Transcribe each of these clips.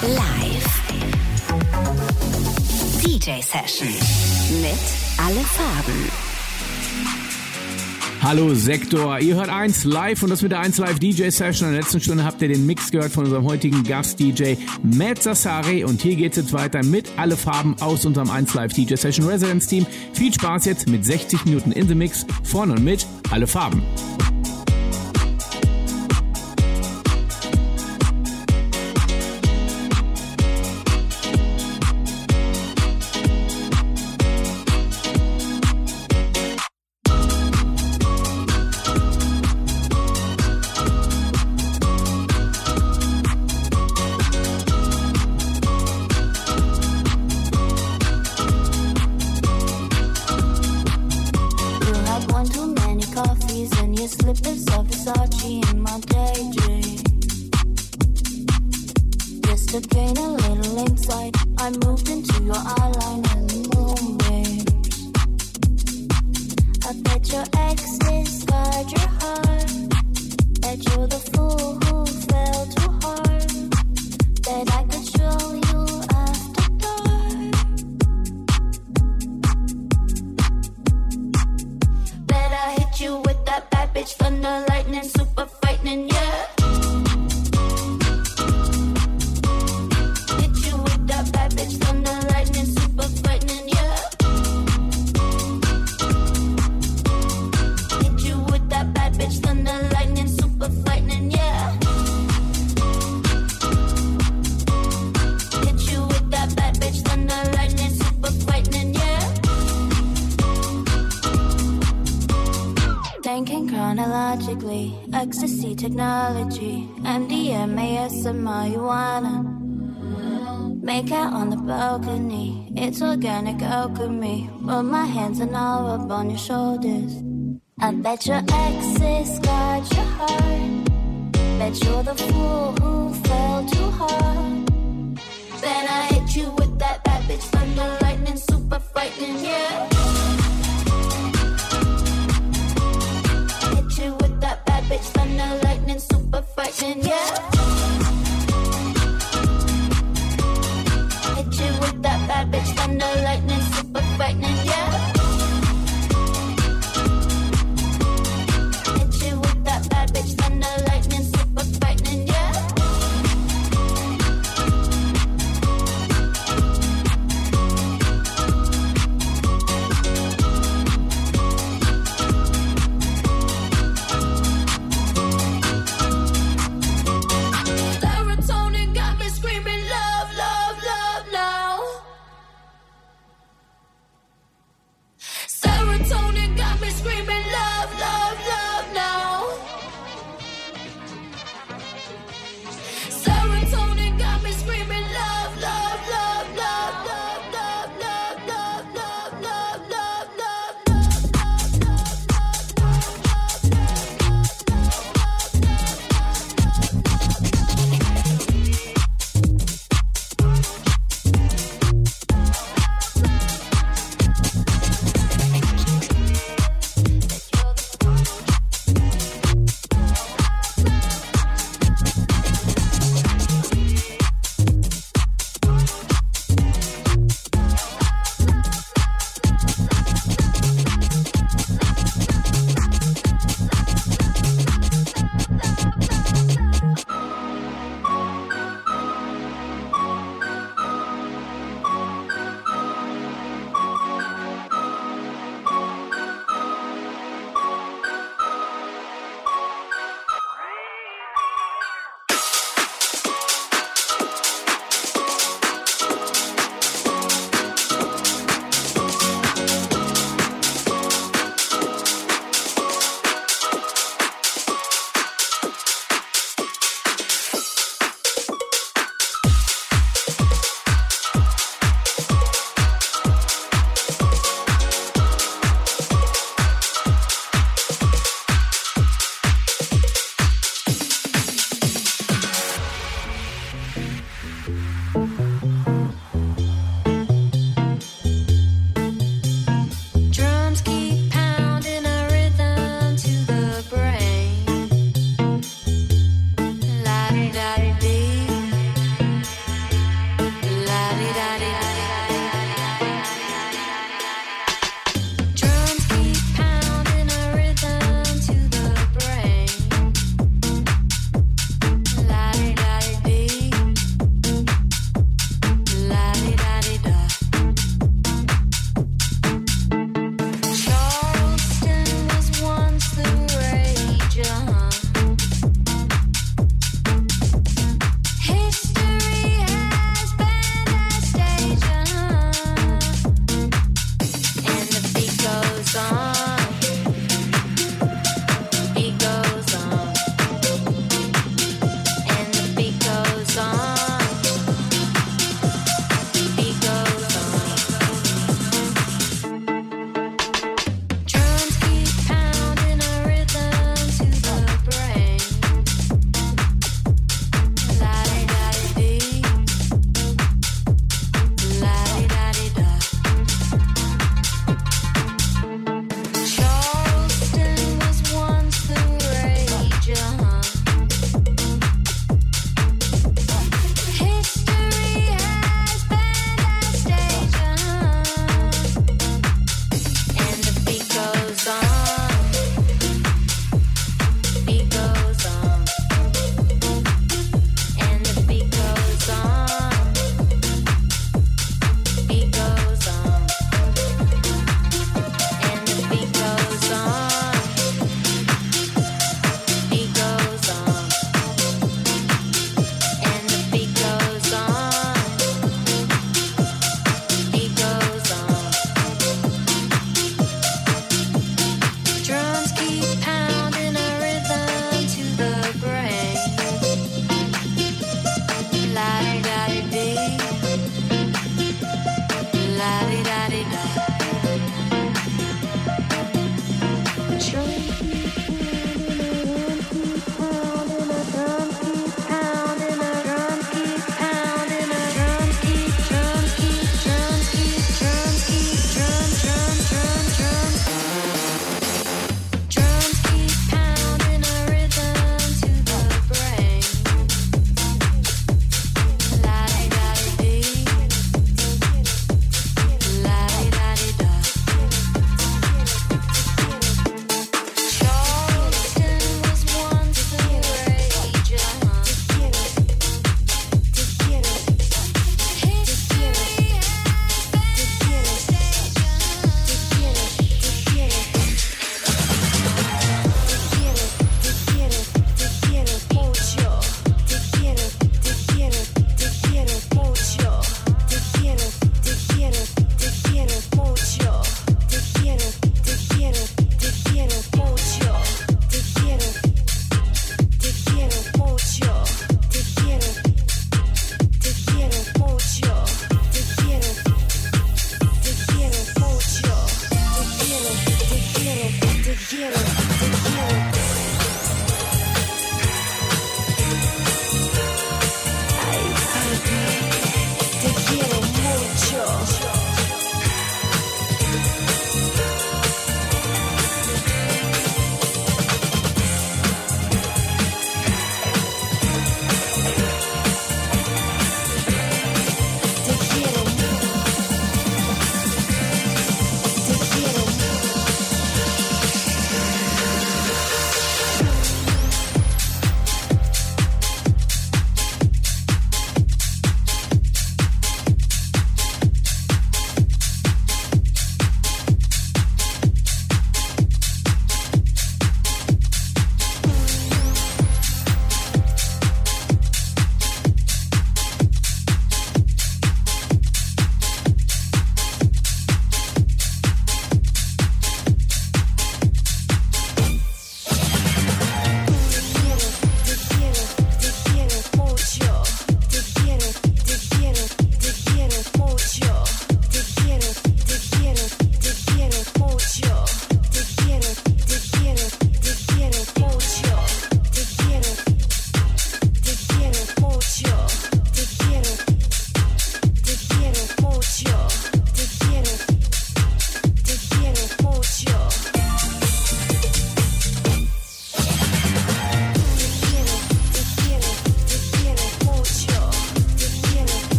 Live. DJ-Session mit Alle Farben. Hallo Sektor, ihr hört 1 Live und das mit der 1 Live DJ-Session. In der letzten Stunde habt ihr den Mix gehört von unserem heutigen Gast-DJ Matt Sassari und hier geht's jetzt weiter mit Alle Farben aus unserem 1 Live DJ-Session Residence-Team. Viel Spaß jetzt mit 60 Minuten in the Mix von und mit Alle Farben. Ecstasy technology, MDMA, some marijuana. Make out on the balcony, it's organic alchemy. Put my hands and all up on your shoulders. I bet your exes scarred your heart. Bet you're the fool who fell too hard. Then I hit you with that bad bitch thunder lightning, super frightening, yeah. Hit you with that bad bitch thunder lightning, super frightening, yeah. Hit you with that bad bitch thunder lightning, super frightening, yeah. Hit you with that bad bitch thunder lightning, super frightening, yeah.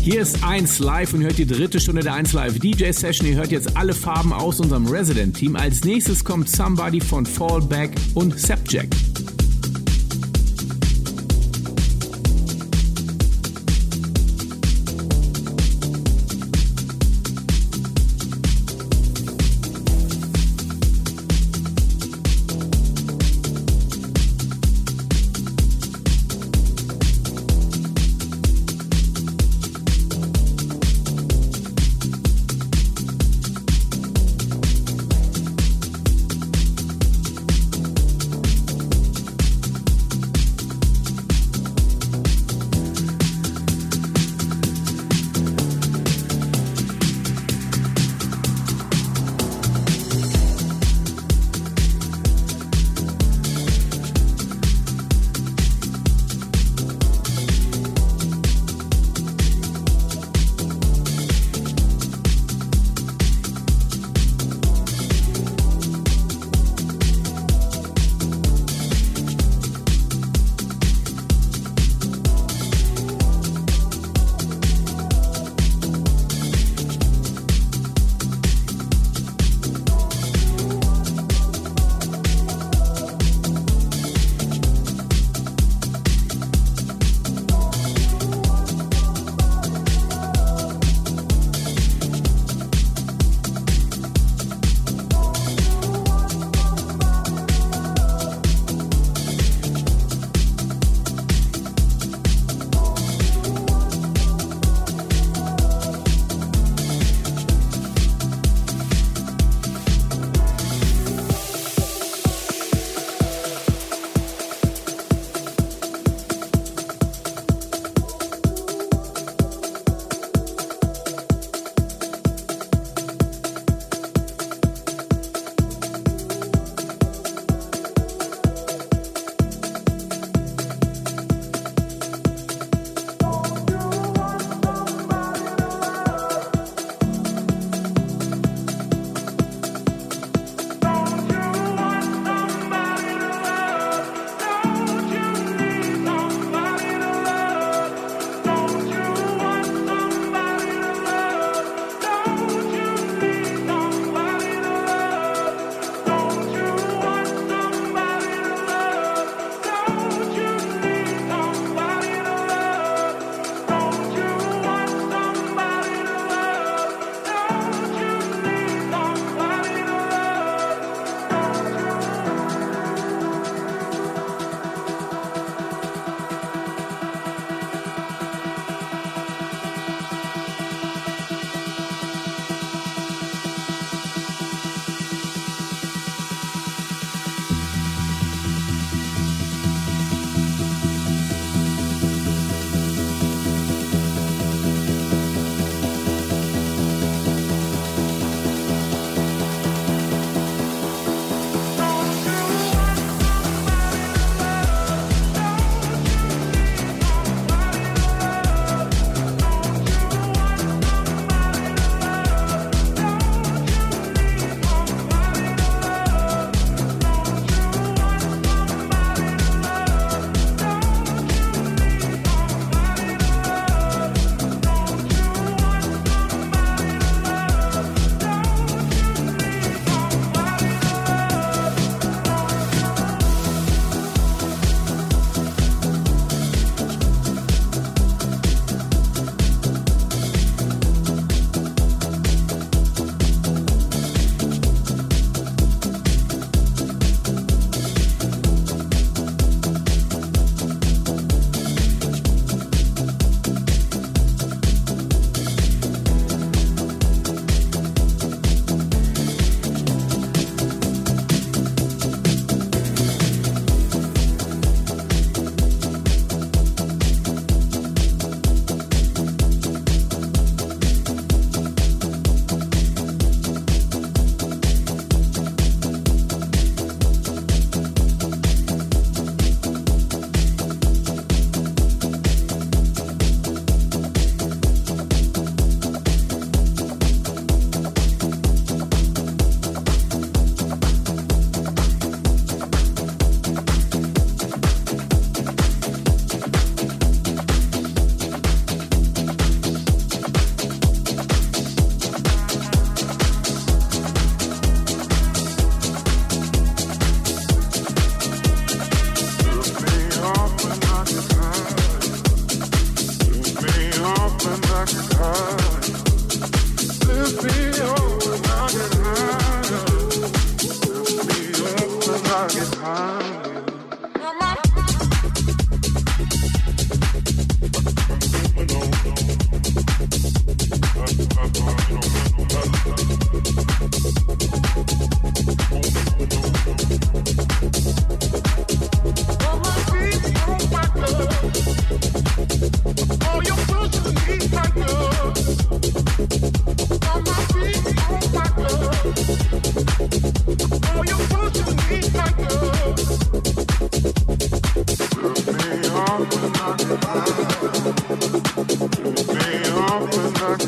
Hier ist 1 Live und ihr hört die 3. Stunde der 1 Live DJ Session. Ihr hört jetzt alle Farben aus unserem Resident Team. Als nächstes kommt Somebody von Fallback und Sepjack.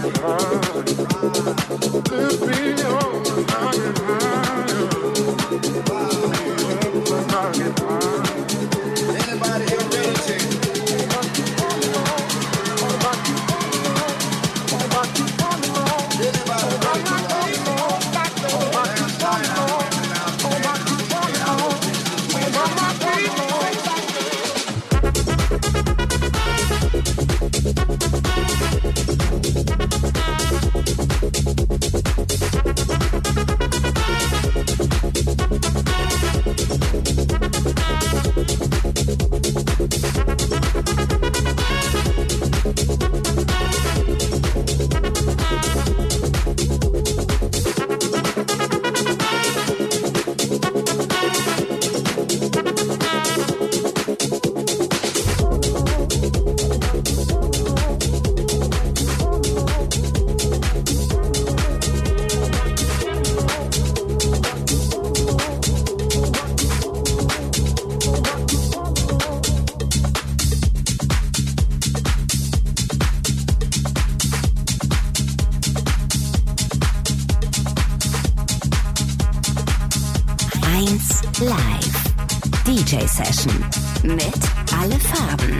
Live DJ Session mit Alle Farben.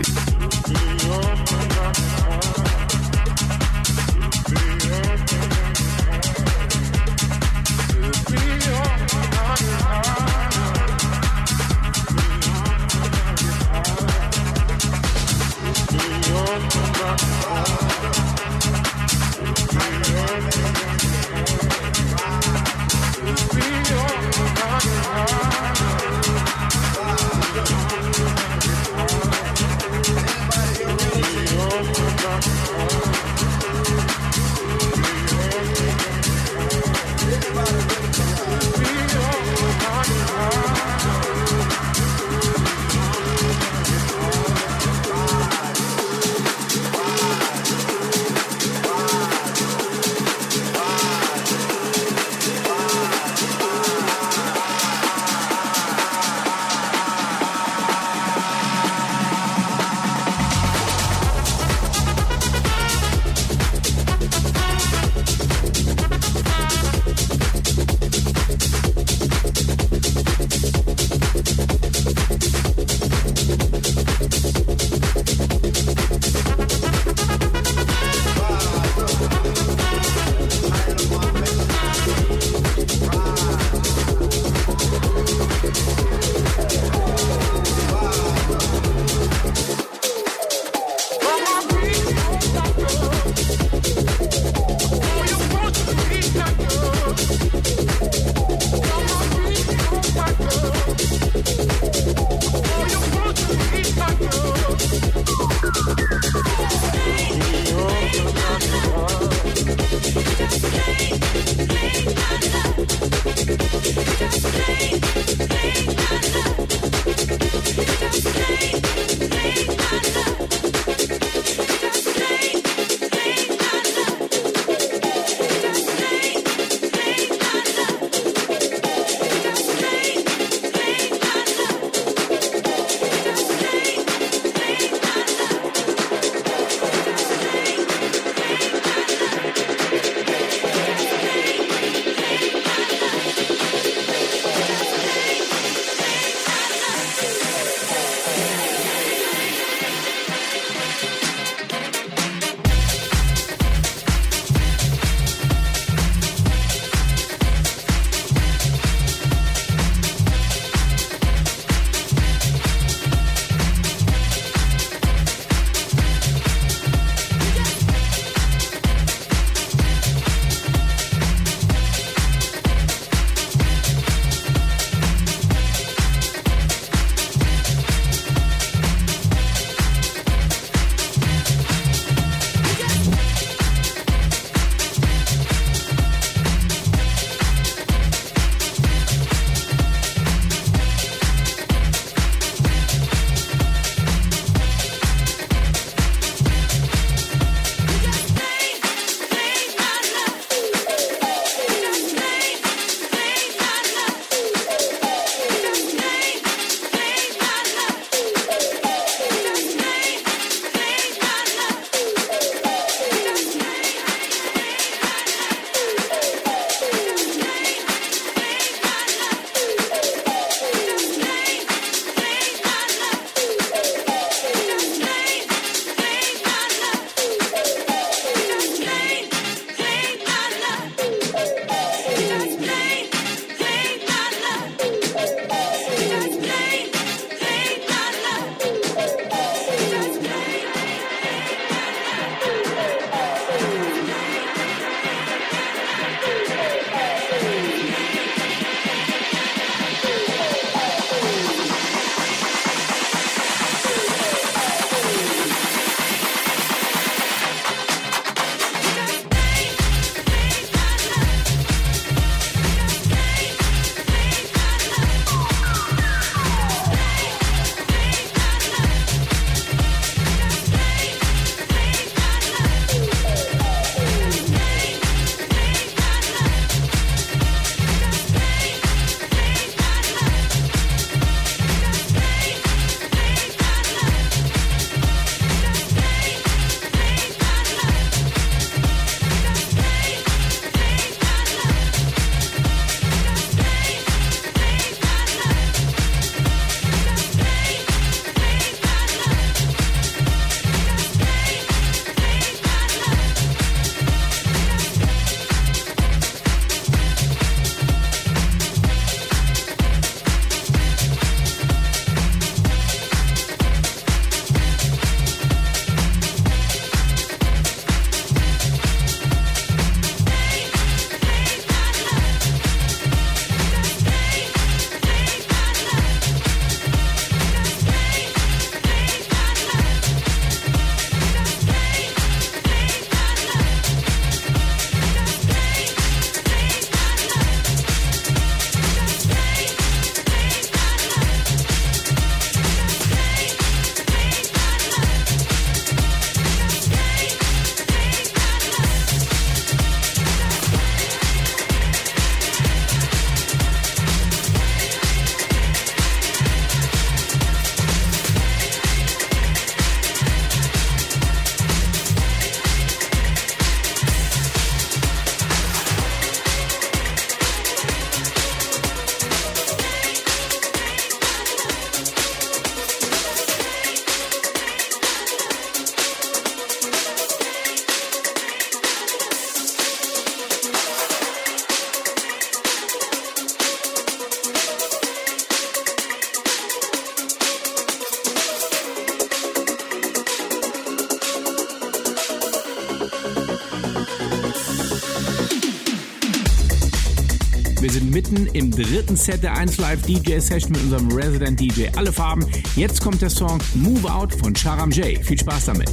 mitten im dritten Set der 1 Live DJ Session mit unserem Resident DJ Alle Farben. Jetzt kommt der Song Move Out von Sharam J. Viel Spaß damit.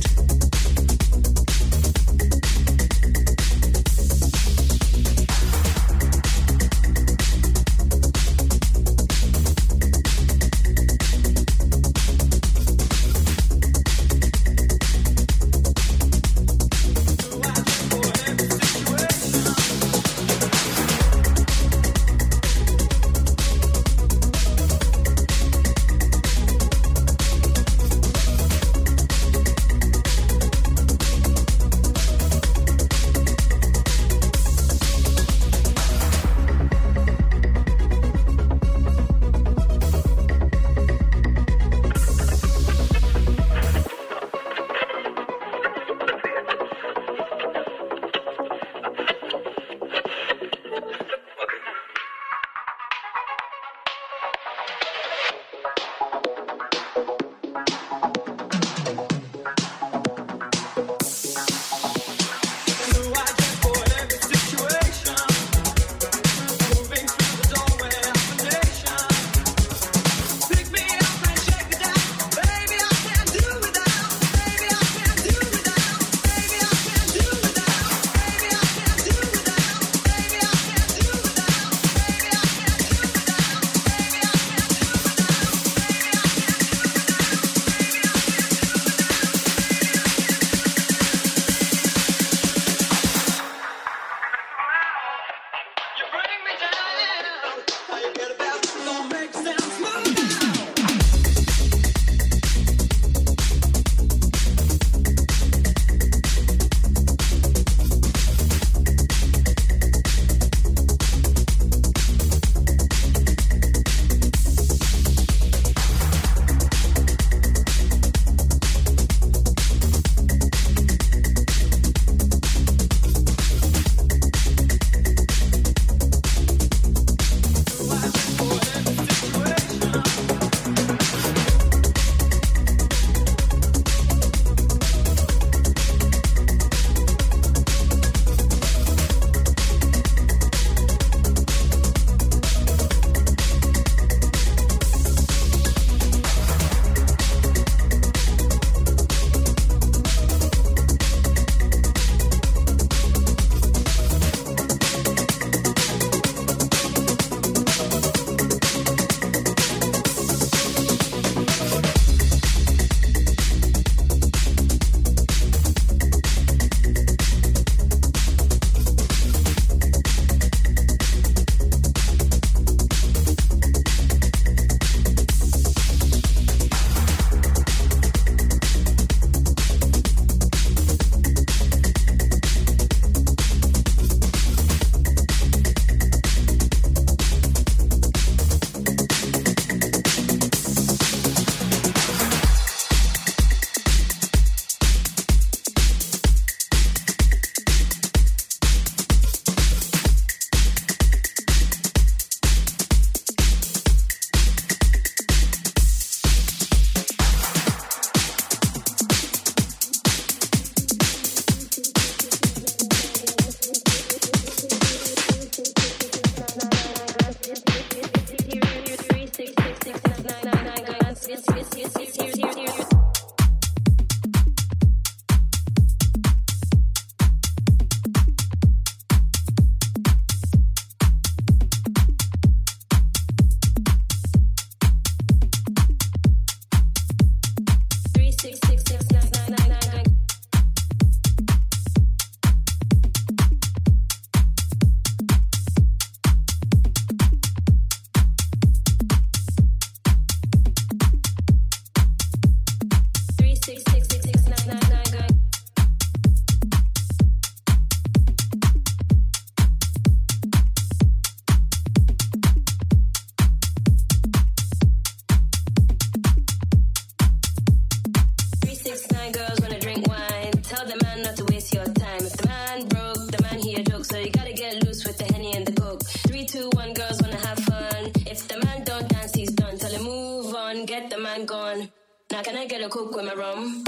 Now can I get a coke with my rum?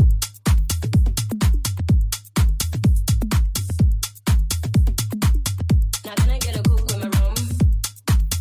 Now can I get a coke with my rum?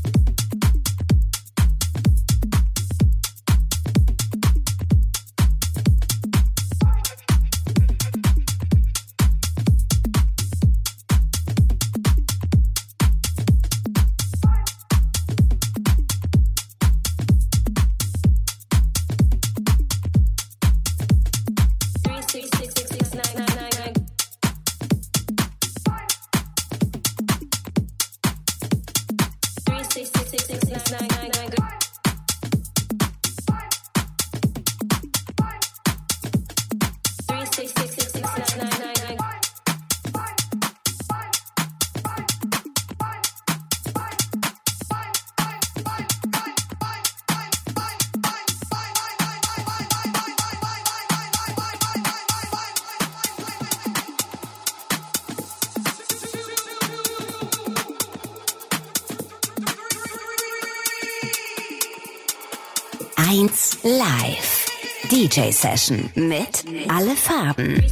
1 Live DJ Session mit Alle Farben.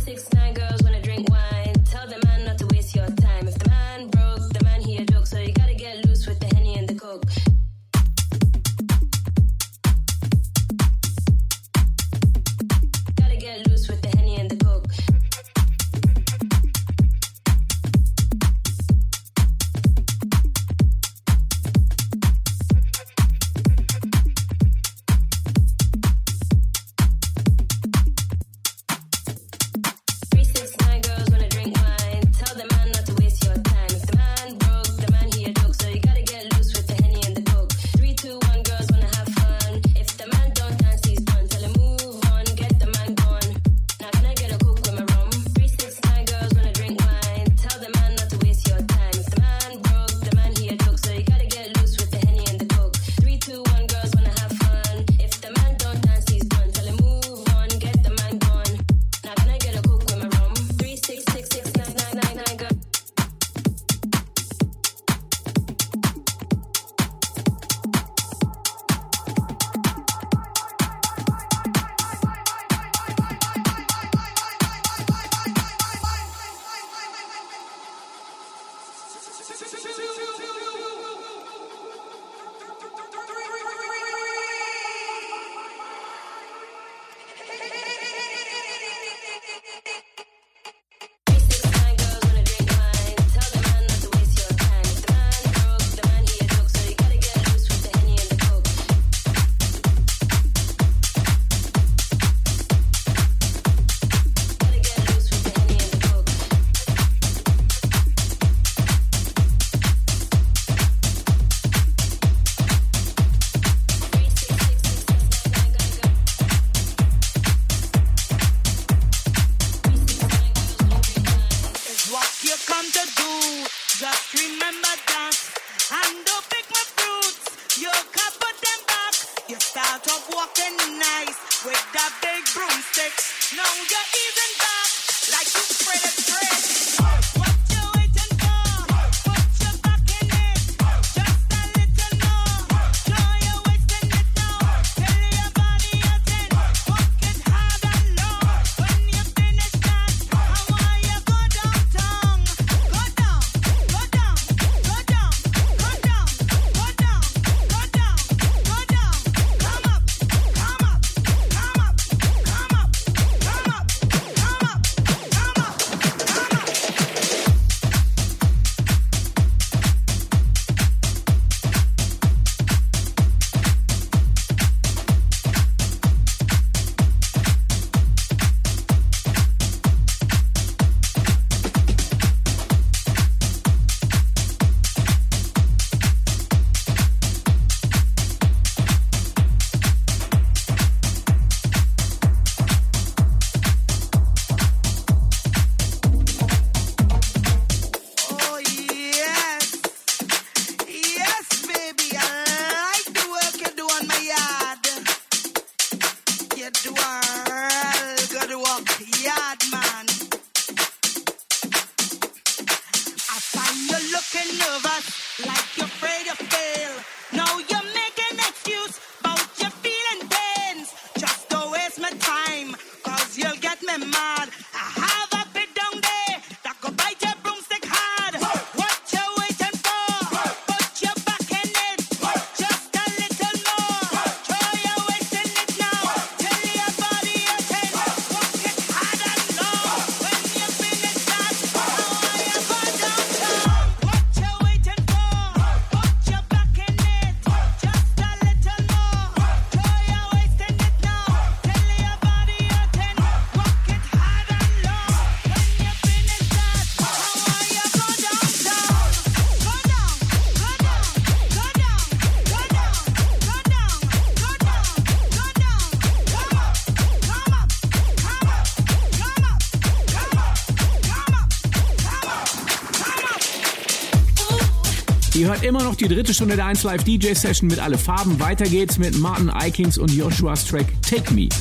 hört immer noch die dritte Stunde der 1 Live DJ Session mit Alle Farben. Weiter geht's mit Martin Ikings und Joshua's Track Take Me.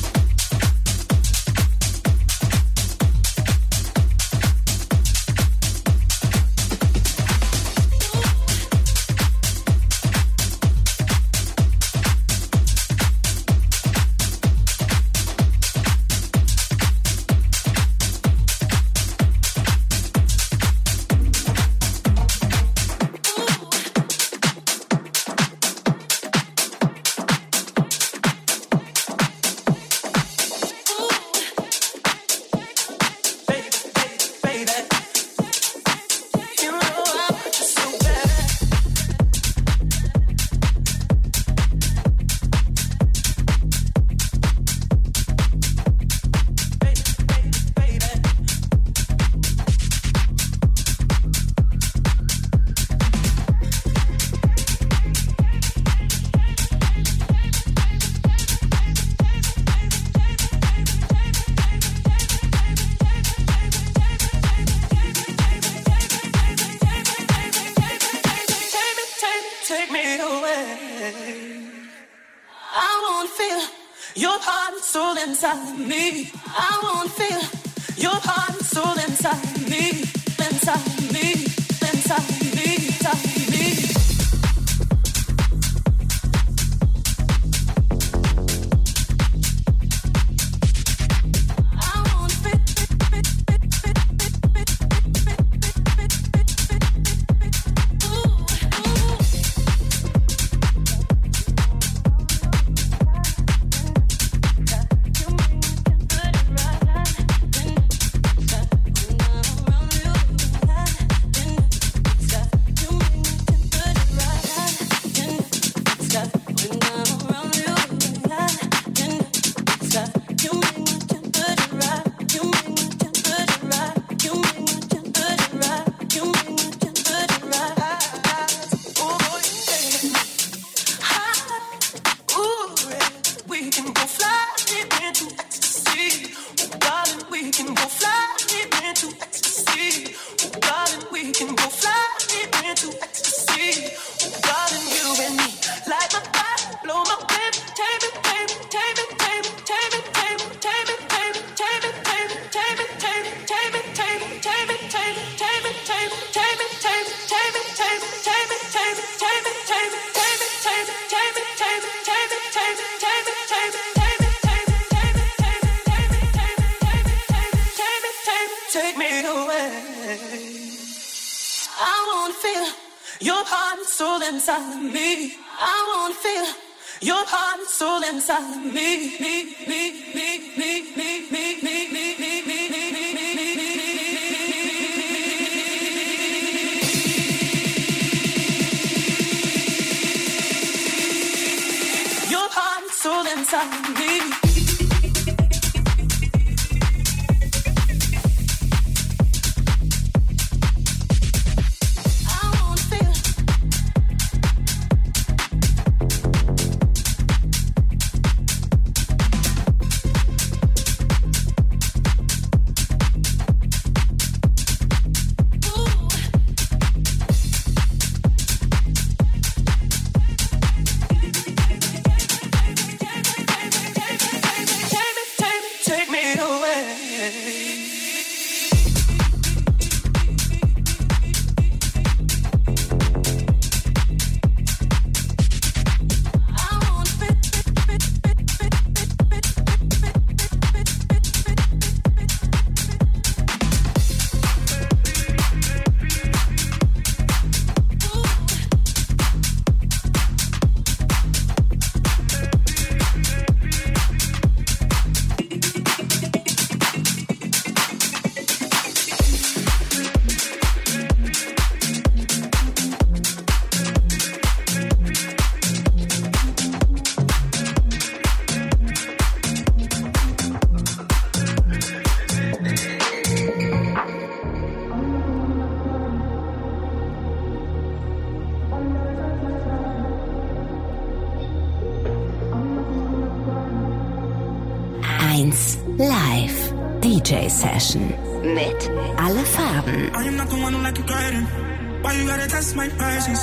Live DJ Session mit Alle Farben. I am not the one who like you guiding. Why you gotta test my patience?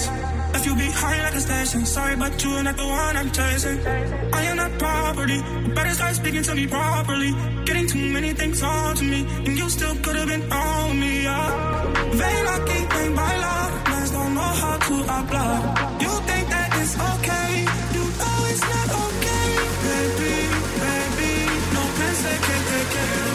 Left you behind like a station. Sorry, but you're not the one I'm chasing. I am not property. You better start speaking to me properly. Getting too many things on to me, and you still could have been on me. They lucky, ain't my love. Man's don't know how to apply. You think that it's okay? You know it's not okay, baby, baby. No pensé que te quiero.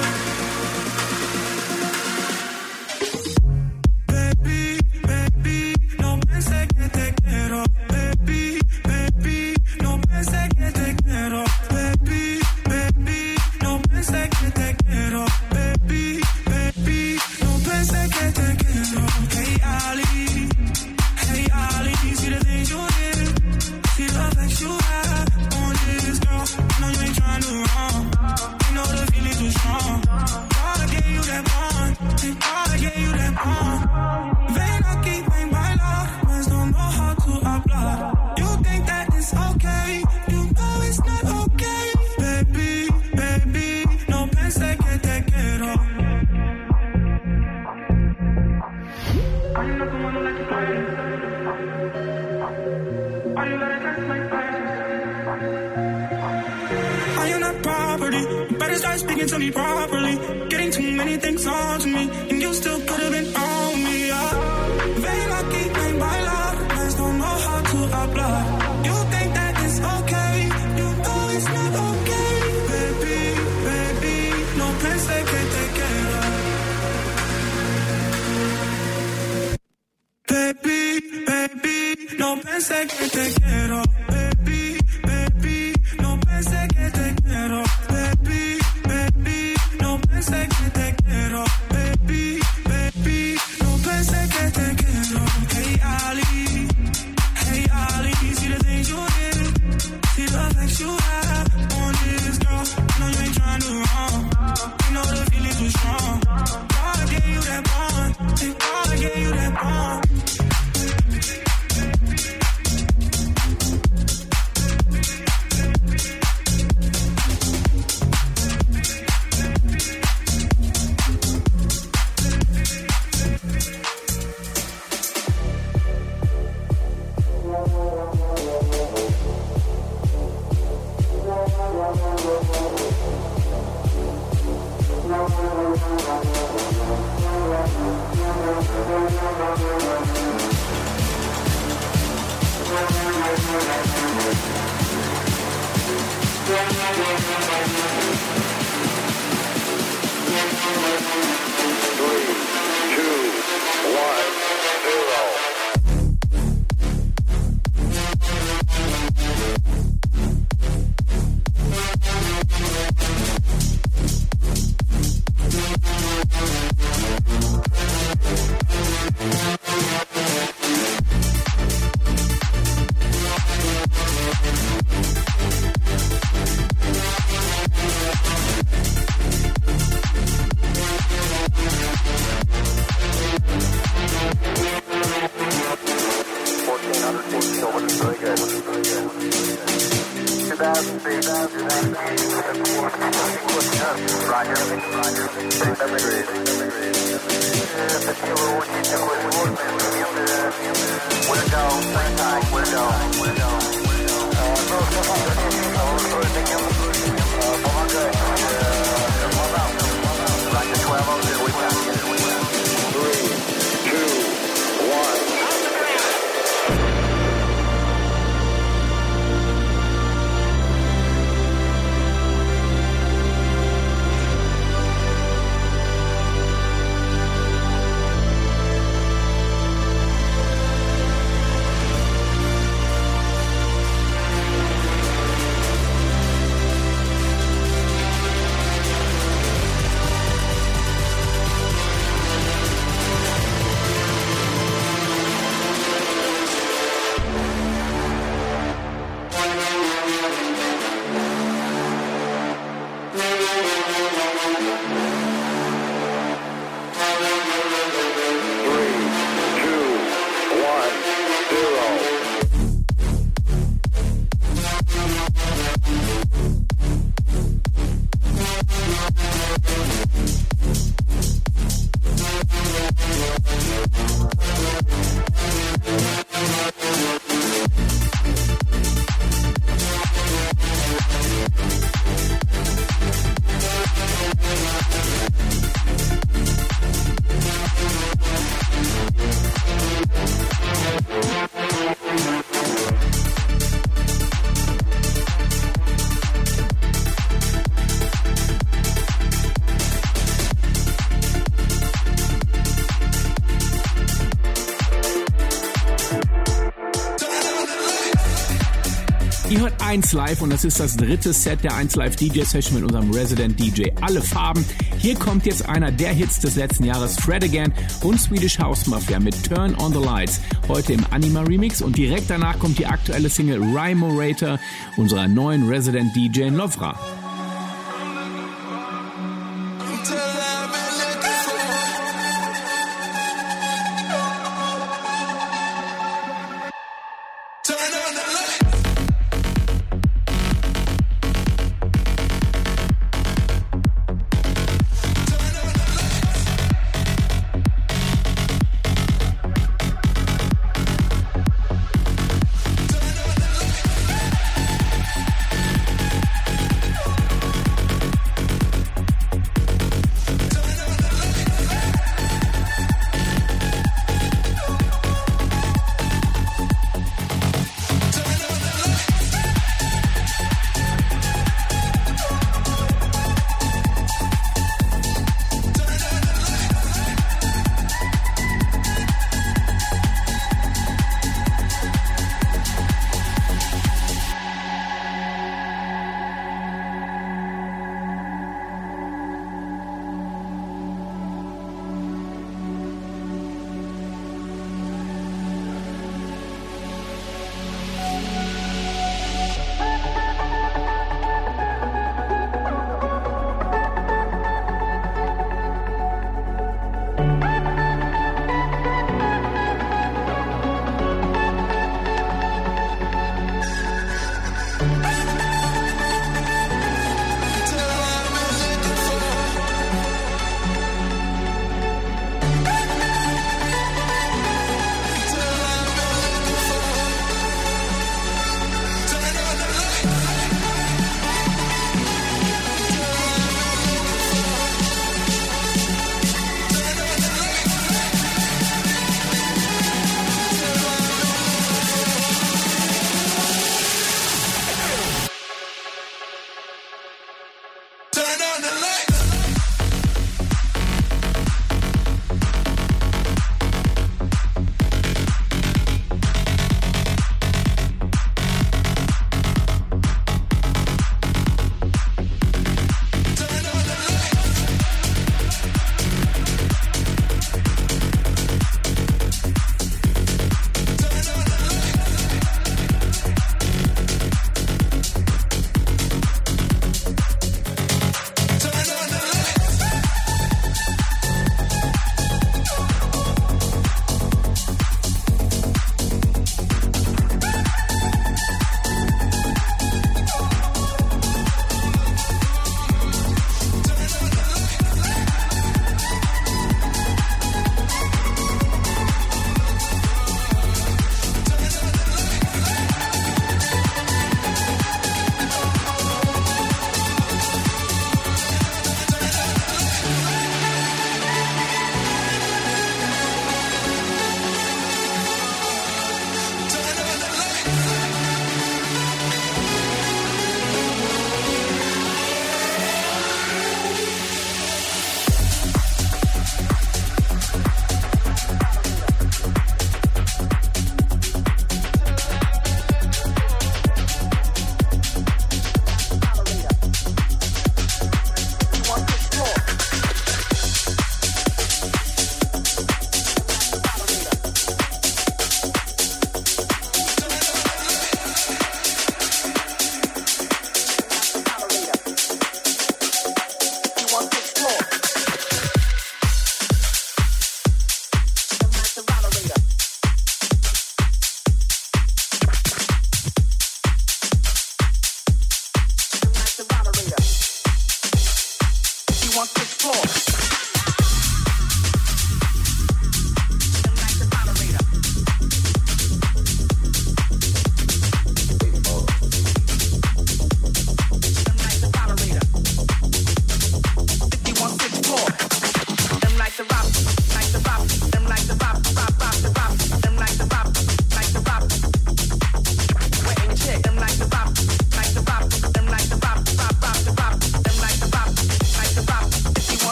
Ihr hört 1 Live und das ist das dritte Set der 1 Live DJ Session mit unserem Resident DJ Alle Farben. Hier kommt jetzt einer der Hits des letzten Jahres, Fred Again und Swedish House Mafia mit Turn on the Lights. Heute im Anima Remix und direkt danach kommt die aktuelle Single Rhymorator unserer neuen Resident DJ in Lovra.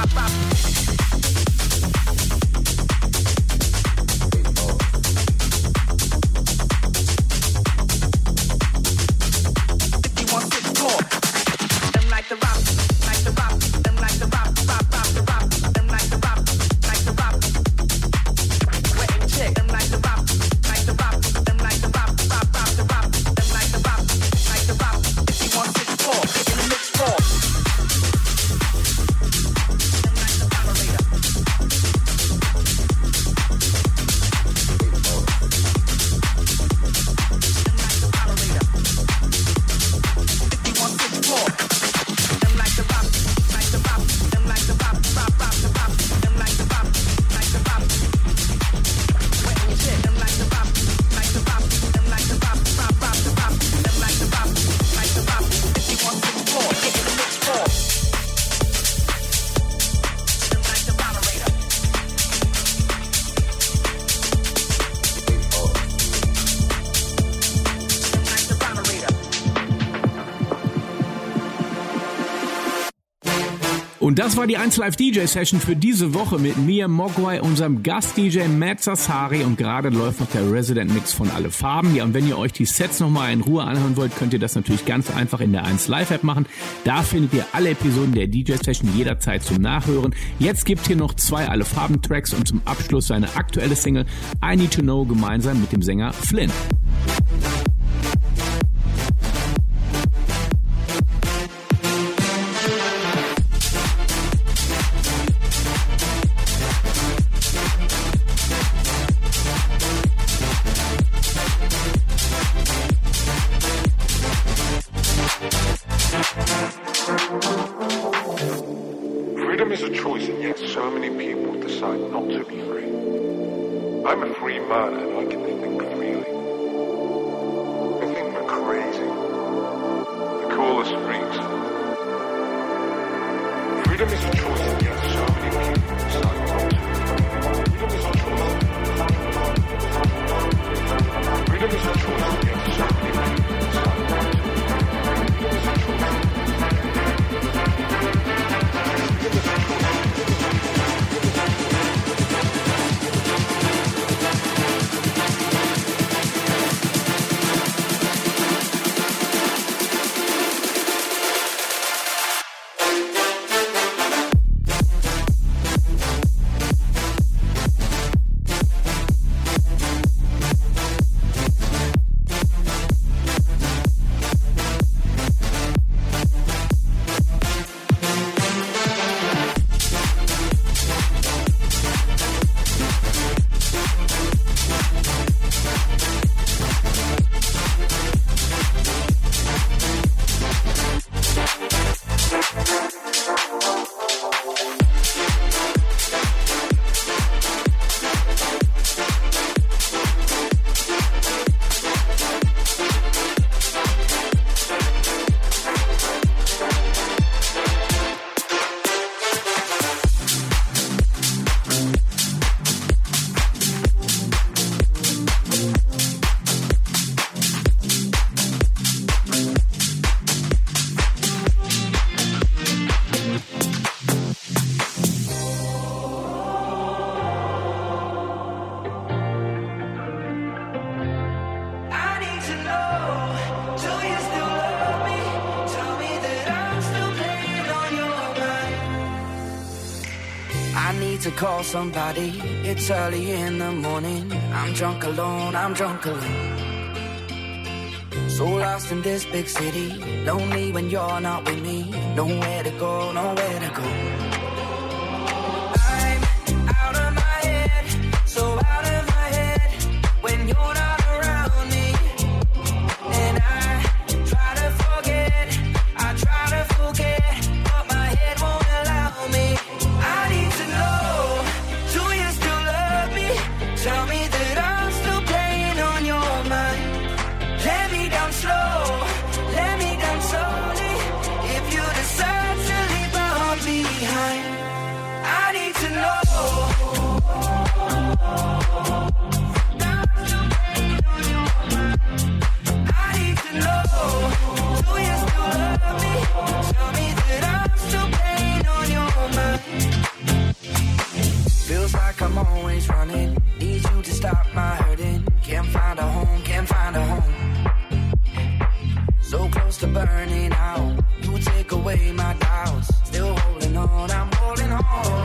Und das war die 1Live DJ Session für diese Woche mit mir, Mogwai, unserem Gast-DJ Matt Sassari, und gerade läuft noch der Resident Mix von Alle Farben. Ja, und wenn ihr euch die Sets nochmal in Ruhe anhören wollt, könnt ihr das natürlich ganz einfach in der 1Live App machen. Da findet ihr alle Episoden der DJ Session jederzeit zum Nachhören. Jetzt gibt hier noch 2 Alle Farben Tracks und zum Abschluss seine aktuelle Single I Need to Know gemeinsam mit dem Sänger Flynn. To call somebody, it's early in the morning. I'm drunk alone, so lost in this big city, lonely when you're not with me. Nowhere to go, nowhere to go. I'm out of my head, so out of my head when you're not around me. And I try to forget, but my head won't allow me. I need to know, do you still love me? Tell me that I'm still playing on your mind. Let me down slow, let me down slowly. If you decide to leave my heart behind, I need to know. I'm still playing. stop my hurting. Can't find a home, can't find a home. So close to burning out. You take away my doubts. Still holding on, I'm holding on.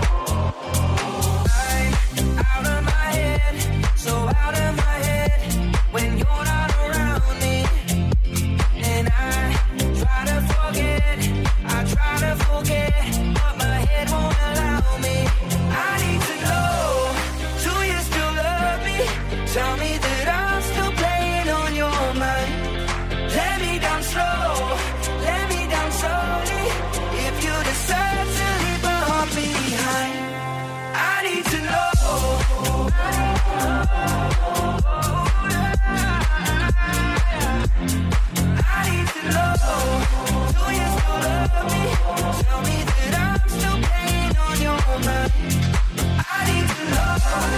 I'm out of my head, so out of my head. When you're not around me, and I try to forget, but my head won't allow me. I need to know, do you still love me? Tell me that I'm still playing on your mind. Let me down slow, let me down slowly. If you decide to leave my heart behind, I need to know. I need to know, do you still love me? Tell me that I'm still playing on your mind. I need to know.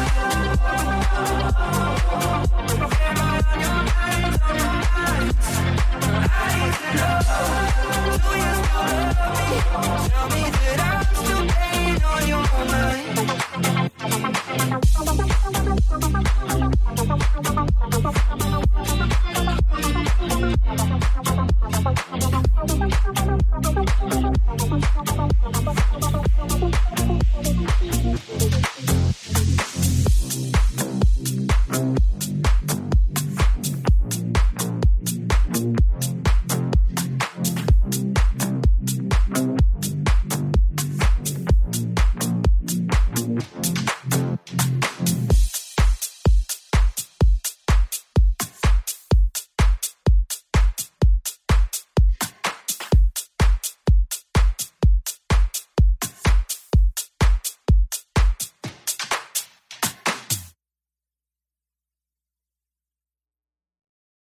Am I on your mind, on your mind? I need to know, do you still love me? Tell me that I'm still playing on your mind.